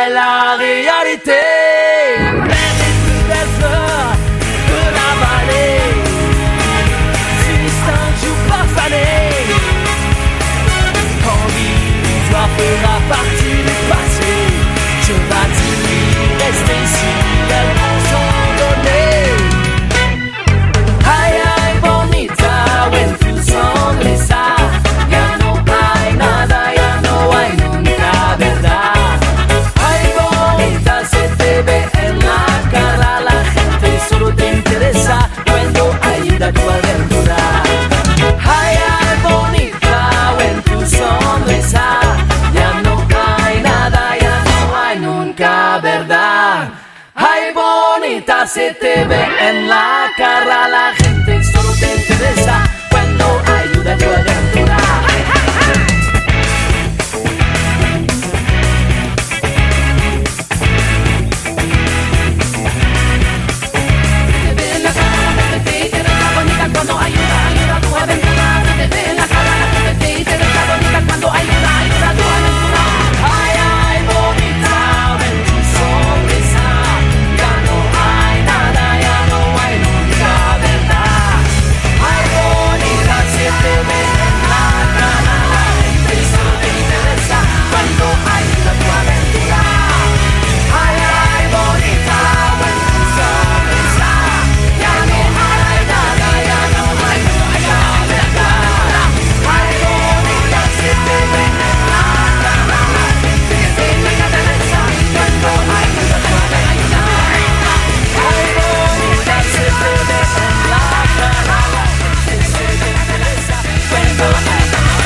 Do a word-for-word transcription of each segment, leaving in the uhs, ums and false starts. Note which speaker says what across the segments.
Speaker 1: est la réalité. Mais les plus belles heures de la vallée finissent un jour par faner. Quand l'histoire fera partie du passé, je bâtis rester ici, elles vont s'en donner. Ay, ay, bonita, when tu sonrisa, ya no hay nada, ya no hay nunca verdad. Ay, bonita, se te ve en la cara, la gente solo te interesa cuando ayuda a tu aventura. Ay, ay, bonita, when tu sonrisa, ya no hay nada, ya no hay nunca verdad. Ay, bonita, se te ve en la cara, la gente solo te interesa cuando ayuda a tu aventura. Se te ve en la cara, la gente te interesa bonita cuando ayuda, ayuda a tu aventura. Se te ve en la cara, la gente te interesa bonita cuando ayuda, ayuda a tu aventura. Ay, ay, bonita, ven tu sonrisa, ya no hay nada, ya no hay nunca verdad. Ay, bonita, se te ve en la cara, la gente solo te interesa cuando ayuda a tu aventura. Ay, ay, bonita, ven tu sonrisa, ya no hay nada, ya no hay nunca verdad. Ay, bonita, se te ve en la cara, la gente te interesa cuando ayuda a tu aventura. Ay, bonita, se te ve en la cara, la gente te interesa cuando ayuda a tu aventura.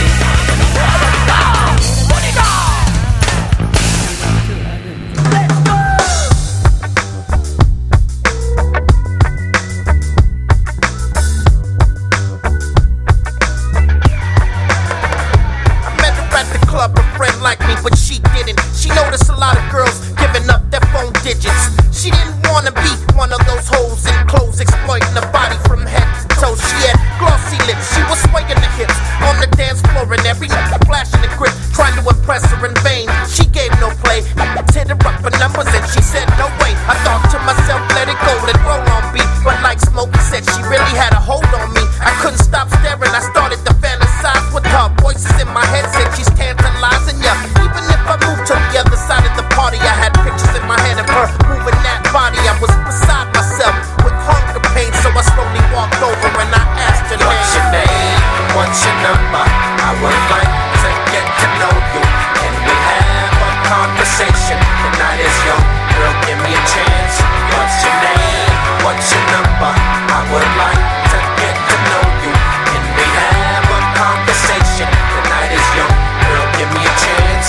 Speaker 2: I met her at the club, a friend like me, but she didn't. She noticed a lot of girls giving up their phone digits. She didn't wanna be one of those hoes in clothes exploiting her body from head to toe. She had glossy lips, she was swaying the hips on the dance floor and every night flashing the grip, trying to impress her in vain. She gave no play, hit her up for numbers and she said no way. I thought to myself, let it go, let roll on beat. But like Smokey said, she really had a hold on me. I couldn't stop staring, I started to fantasize with her. Voices in my head said she's tantalizing ya. Even if I moved to the other side of the party, I had pictures in my head of her moving that body. I was beside myself with hunger pain, so I slowly walked over and I asked her, what's your name? What's your number? I would like to get to know you. Can we have a conversation? The night is young, girl, give me a chance. What's your name? What's your number? I would like to get to know you. Can we have a conversation? The night is young, girl, give me a chance.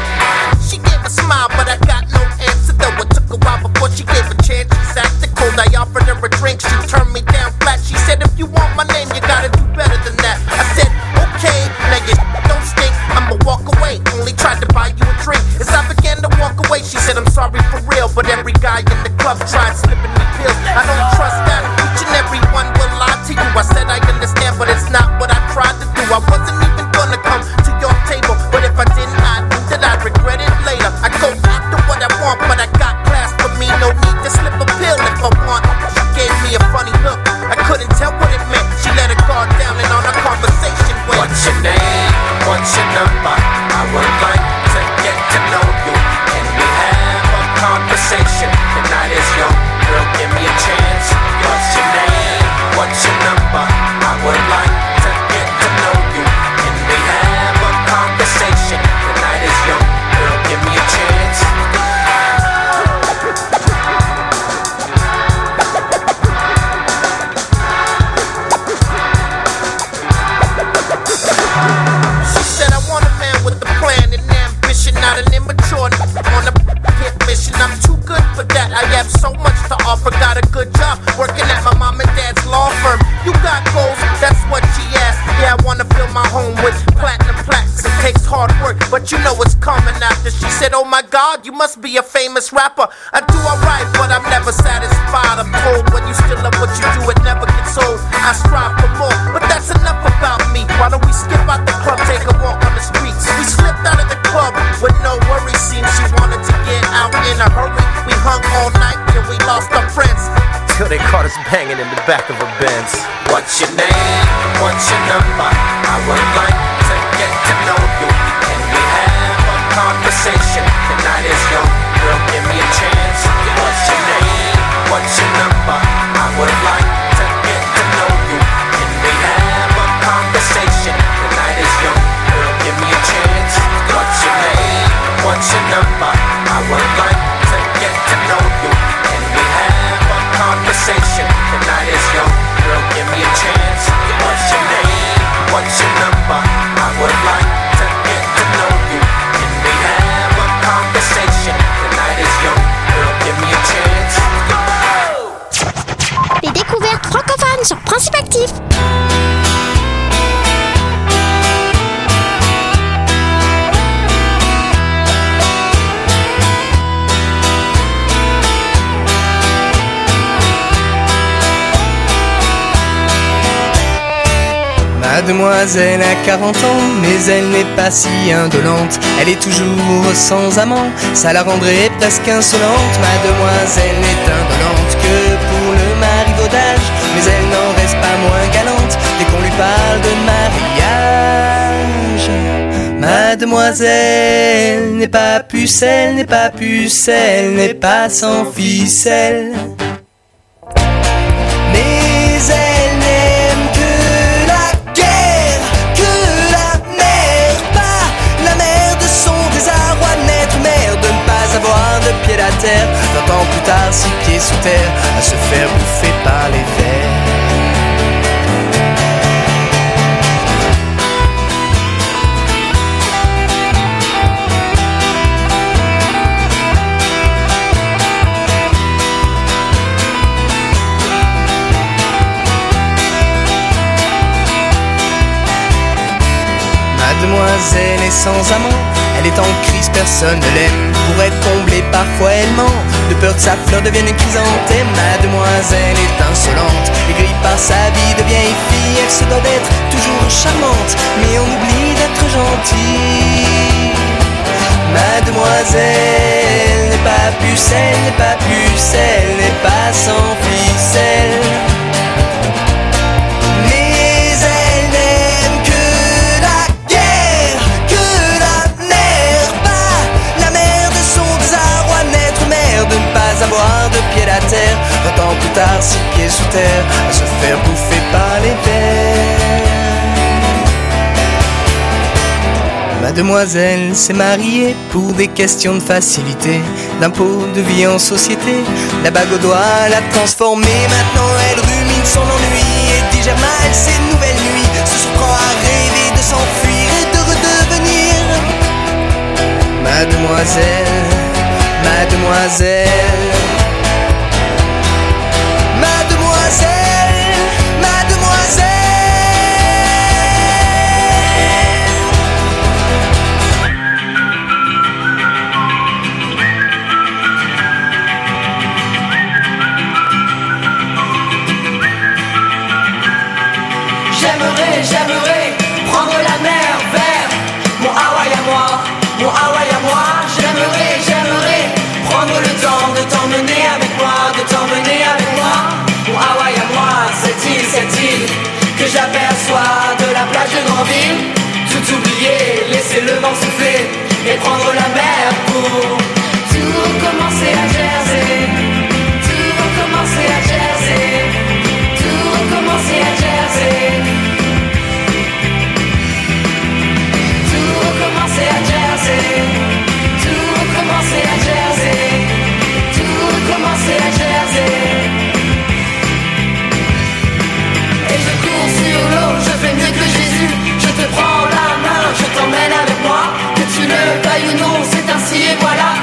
Speaker 2: She gave a smile, but I got no answer though. It took a while before she gave a chance. She's acting cold, I offered her a drink. She turned me down flat. She said, if you want my name, you gotta do better than that. I said, okay, now you don't stink. I'ma walk away, only tried to buy you a drink. As I began to walk away, she said, I'm sorry for real, but every guy in the club tried slipping me pills. I don't trust that, each and every one will lie to you. I said I understand, but it's not what I tried to do. I wasn't even gonna come to your table, but if I didn't, I knew that I'd regret it later. I go after what I want, but I got class for me. No need to slip a pill if I want. She gave me a funny look, I couldn't tell what it meant. She let her guard down and on a conversation went, what's your name? What's your number? I would like to get to know you. Can we have a conversation? The night is young, girl, give me a chance. What's your name? What's your number? I would like to get to know you. Can we have a conversation? The night is young, girl, give me a chance. She said I want a man with a plan and ambition, not an immature on a hit mission. I'm too good for that. I have so much to offer. Got a good job working at my mom and dad's law firm. You got goals, that's what she asked. Yeah, I wanna fill my home with platinum plaques. It takes hard work, but you know it's coming after. She said, oh my God, you must be a famous rapper. I do alright, but I'm never satisfied. I'm told when you still love what you do, it never gets old. I strive for more, but that's enough about me. Why don't we skip out the club, take a walk on the streets? We slipped out of the club with no worries. Seems she wanted to get out all night till we lost our friends. Till they caught us banging in the back of a Benz. What's your name? What's your number? I would like to get to know you. Can we have a conversation? The night is young, girl, give me a chance. What's your name? What's your number? I would like to get to know you. Can we have a conversation? The night is young, girl, give me a chance. What's your name? What's your number? I would like to get to know you. Can we have a conversation? The night is young, girl, give me a chance. What's your name? What's your number? I would like to get to know you. Can we have a conversation? The night is young, girl, give me a chance.
Speaker 3: Les découvertes francophones sur Principe Actif.
Speaker 4: Mademoiselle a quarante ans, mais elle n'est pas si indolente. Elle est toujours sans amant, ça la rendrait presque insolente. Mademoiselle n'est indolente que pour le marivaudage, mais elle n'en reste pas moins galante dès qu'on lui parle de mariage. Mademoiselle n'est pas pucelle, n'est pas pucelle, n'est pas sans ficelle. Mais elle n'aime que la guerre, que la mer, pas la mer de son désarroi de naître, mère de ne pas avoir de pied à terre, vingt ans plus tard, six pieds sous terre, à se faire bouffer par les vers. Mademoiselle est sans amant, elle est en crise, personne ne l'aime. Pour être comblée, parfois elle ment, de peur que sa fleur devienne une chrysanthème. Mademoiselle est insolente, aigrie par sa vie de vieille fille. Elle se doit d'être toujours charmante, mais on oublie d'être gentil. Mademoiselle n'est pas pucelle, n'est pas pucelle, n'est pas sans ficelle. Avoir de pied à terre, vingt ans plus tard, six pieds sous terre, à se faire bouffer par les vers. Mademoiselle s'est mariée pour des questions de facilité, d'impôt, de vie en société. La bague au doigt l'a transformée, maintenant elle rumine son ennui et digère mal ses nouvelles nuits. Se surprend à rêver de s'enfuir et de redevenir Mademoiselle. Mademoiselle, Mademoiselle,
Speaker 1: J'aimerais, j'aimerais prendre la mer vers mon Hawaï à moi, mon Hawaï à moi. J'aimerais, j'aimerais prendre le temps de t'emmener avec moi, de t'emmener avec moi. Mon Hawaï à moi, cette île, cette île que j'aperçois de la plage de Grandville. Tout oublier, laisser le vent souffler et prendre la mer pour tout recommencer à Jersey. Tout recommencer à Jersey. Tout recommencer à Jersey. Tout recommencer à Jersey. Tout recommencer à Jersey. Tout recommencer à Jersey. Et je cours sur l'eau, je fais mieux que Jésus. Je te prends la main, je t'emmène avec moi. Que tu le veuilles ou non, c'est ainsi et voilà.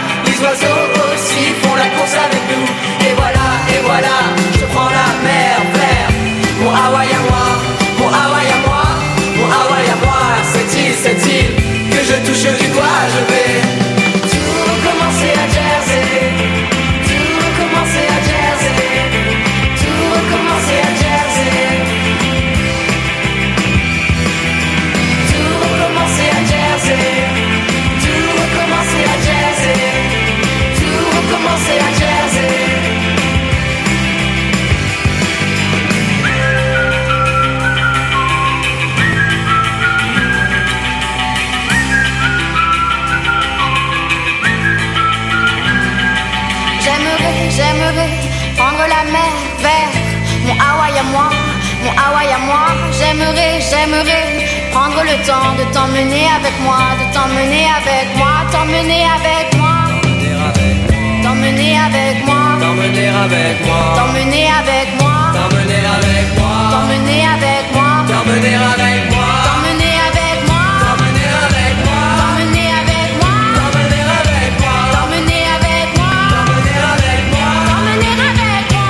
Speaker 5: Hawaï à moi, mon Hawaï à moi. J'aimerais, j'aimerais prendre le temps de t'emmener avec moi, de t'emmener avec moi, t'emmener avec moi, t'emmener avec moi,
Speaker 4: T'emmener avec moi,
Speaker 5: t'emmener avec moi,
Speaker 4: t'emmener avec moi,
Speaker 5: t'emmener avec moi,
Speaker 4: t'emmener avec moi,
Speaker 5: t'emmener avec moi,
Speaker 4: t'emmener avec moi,
Speaker 5: t'emmener avec moi,
Speaker 4: t'emmener avec moi,
Speaker 5: t'emmener avec moi,
Speaker 4: t'emmener avec moi,
Speaker 5: t'emmener avec moi.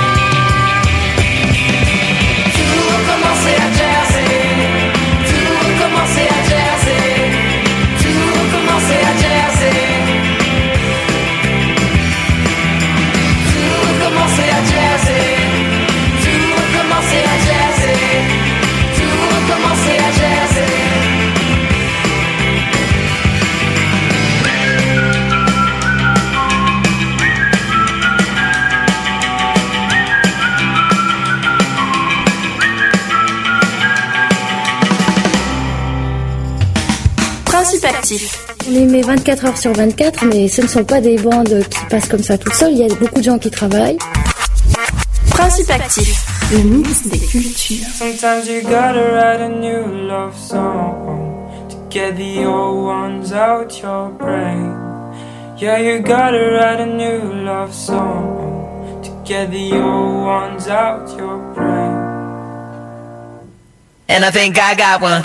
Speaker 1: Tout recommencer à Jersey, tout recommencer à Jersey, tout recommencer à Jersey, tout recommencer à Jersey, tout recommencer à Jersey, tout recommencer à Jersey.
Speaker 5: Principe actif.
Speaker 6: On les met vingt-quatre heures sur vingt-quatre, mais ce ne sont pas des bandes qui passent comme ça tout seul. Il y a beaucoup de gens qui travaillent.
Speaker 5: Principe actif. Le mix des cultures.
Speaker 7: Sometimes you gotta write a new love song to get the old ones out your brain. Yeah, you gotta write a new love song to get the old ones out your brain.
Speaker 4: And I think I got one.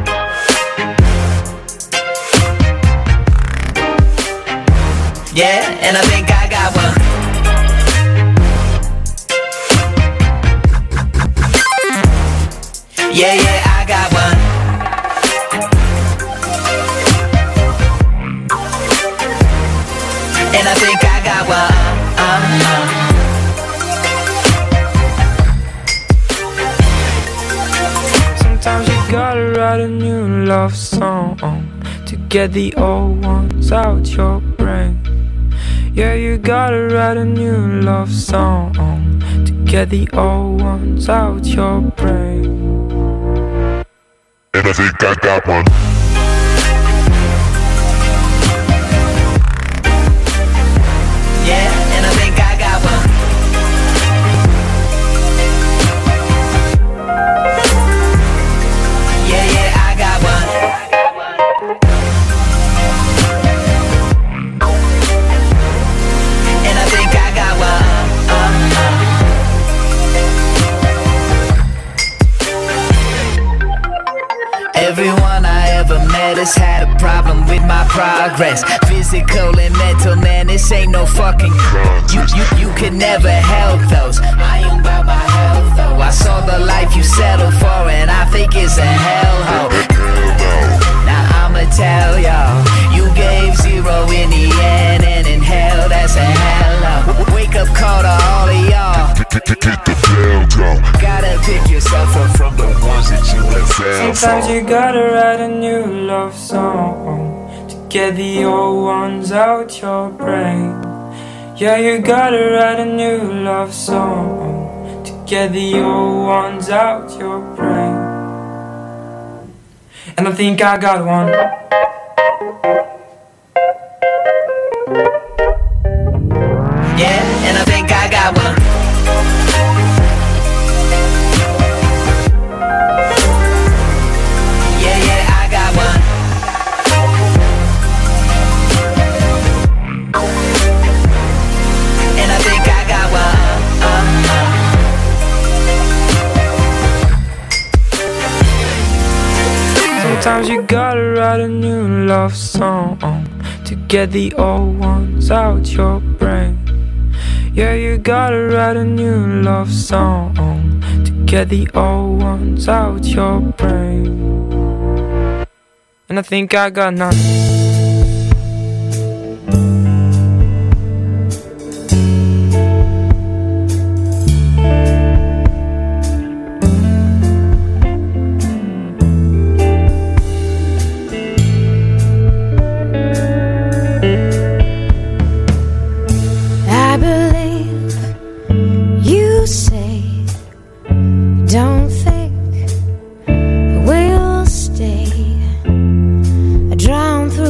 Speaker 4: Yeah, and I think I got one. Yeah, yeah, I got one. And I think I got one. Uh, uh.
Speaker 7: Sometimes you gotta write a new love song to get the old ones out your brain. Yeah, you gotta write a new love song to get the old ones out your brain.
Speaker 8: And I think I got one.
Speaker 4: Yeah, and I think I got one. Yeah, yeah, I got one. And I think I got one. Uh, uh. Everyone I ever met has had a problem with my progress. Physical and mental, man, this ain't no fucking You, you, you could never help those. I am about my health though. I saw the life you settled for and I think it's a hellhole. Now I'ma tell y'all, you gave zero in the end, and in hell that's a hello. Wake up call to all of y'all.
Speaker 8: Get the bell go.
Speaker 4: Gotta pick yourself up from the ones that you have fell
Speaker 7: Sometimes
Speaker 4: for.
Speaker 7: you gotta write a new love song to get the old ones out your brain. Yeah, you gotta write a new love song to get the old ones out your brain. And I think I got one.
Speaker 4: Yeah, and I think I got one. Yeah, yeah, I got one. And I think I got one. Uh, uh.
Speaker 7: Sometimes you gotta write a new love song to get the old ones out your brain. Yeah, you gotta write a new love song to get the old ones out your brain. And I think I got none.
Speaker 5: I believe you say, don't think we'll stay. Drown through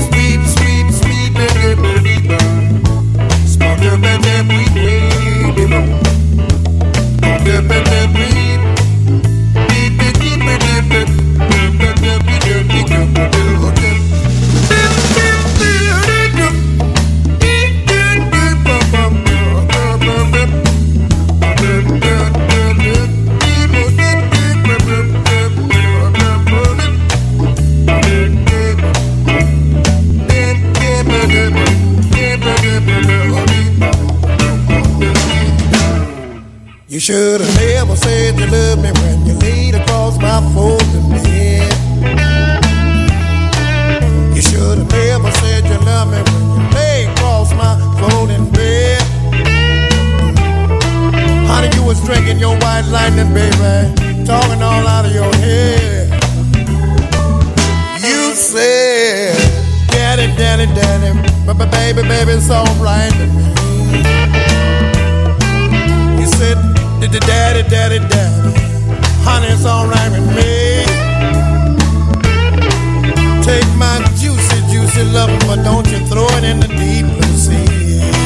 Speaker 9: Sweep, sweep, sweep, baby, baby, smoke your baby. should have never said you love me when you laid across my folding bed. You should have never said you love me when you lay across my folding bed. Honey, you was drinking your white lightning, baby, talking all out of your head. You said, daddy, daddy, daddy, but baby, baby, it's alright to me. You said, daddy, daddy, daddy, honey, it's alright with me. Take my juicy, juicy love, but don't you throw it in the deep blue sea.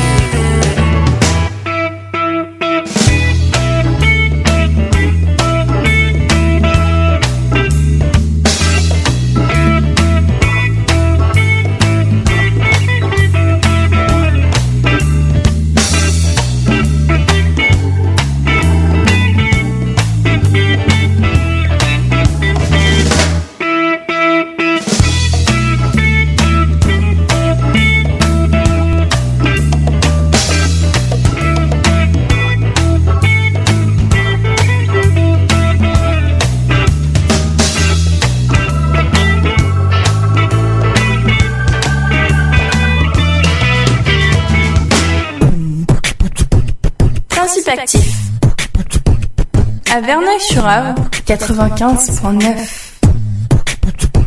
Speaker 10: Actif à Verneuil-sur-Avre quatre-vingt-quinze virgule neuf.